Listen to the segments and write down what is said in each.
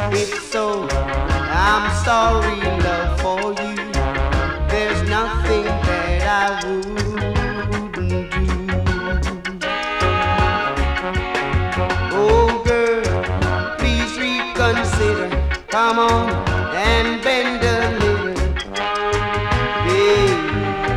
If so, I'm sorry, love, for you. There's nothing that I wouldn't do. Oh girl, please reconsider. Come on and bend a little, baby,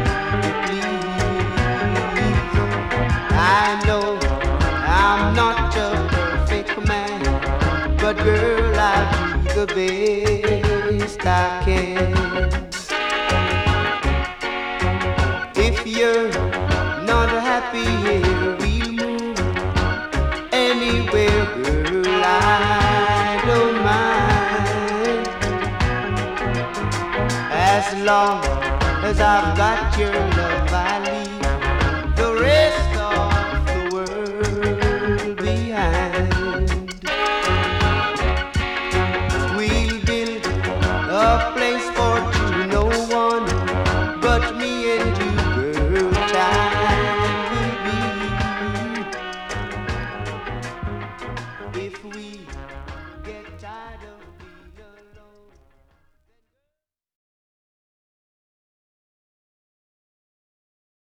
please. I know I'm not a perfect man, but girl, I'll do the best I can. If you're not happy here, we'll move anywhere, girl, I don't mind. As long as I've got your love, I leave the rest of the world behind.